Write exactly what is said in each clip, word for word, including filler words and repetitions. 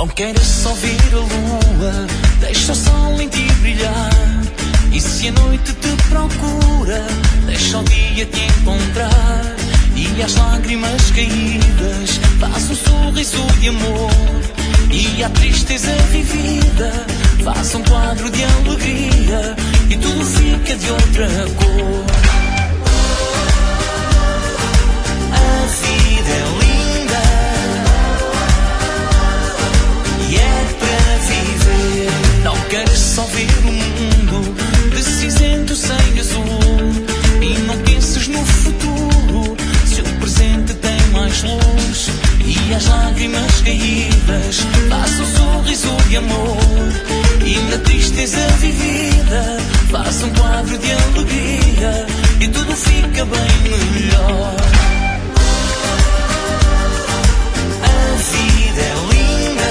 Não queres só ver a lua, deixa o sol em ti brilhar. E se a noite te procura, deixa o dia te encontrar. E as lágrimas caídas, faz um sorriso de amor. E a tristeza vivida, faz um quadro de alegria. E tudo fica de outra cor. A vida é linda e é para viver. Não queres só ver o mundo de cinzento sem azul. E não penses no futuro, se o presente tem mais luz. E as lágrimas caídas, faz um sorriso de amor. E na tristeza vivida, faz um quadro de alegria. E tudo fica bem melhor. A vida é linda,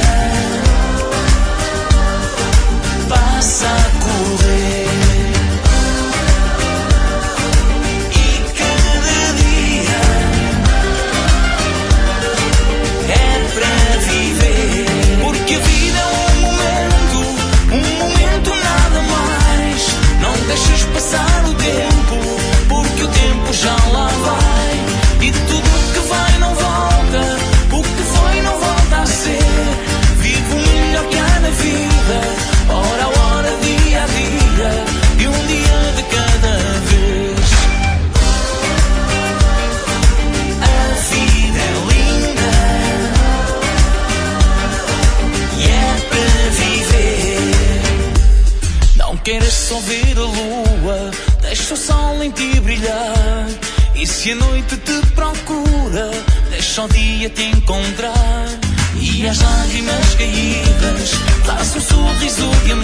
passa a correr. E cada dia é para viver. Porque a vida é um momento, um momento nada mais. Não deixes passar o tempo, porque o tempo já lá vai. E tudo que vai não volta, o que foi não volta a ser. Vive o melhor que há na vida, hora a hora, dia a dia, e um dia de cada vez. A vida é linda e é para viver. Não queres só ver a lua, deixa o sol em ti brilhar. E se a noite te procura, deixa o dia te encontrar. E as lágrimas caídas, faz um sorriso de amor.